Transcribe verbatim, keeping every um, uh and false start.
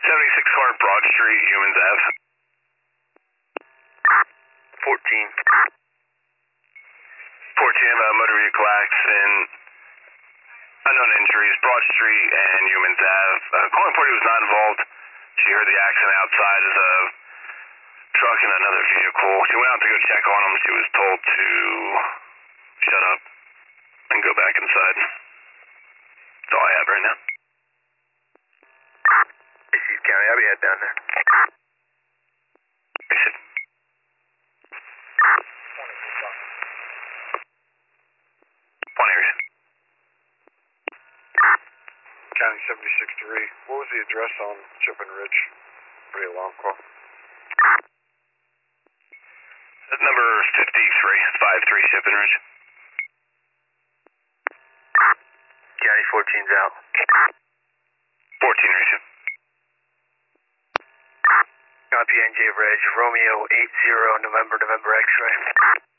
seventy-six Clark Broad Street, Humans Ave. fourteen. fourteen, uh, motor vehicle accident, unknown injuries, Broad Street and Humans Ave. Uh, calling party was not involved. She heard the accident outside as a truck and another vehicle. She went out to go check on him. She was told to shut up and go back inside. That's all I have right now. Casey County, I'll be head down there. One area. County seventy-six three. What was the address on Chipping Ridge? Pretty alarm call. That's number fifty-three, five three Shipping Ridge. County fourteen's out. fourteen Ridge. Copy N J Reg, Romeo eight zero, November, November X-ray.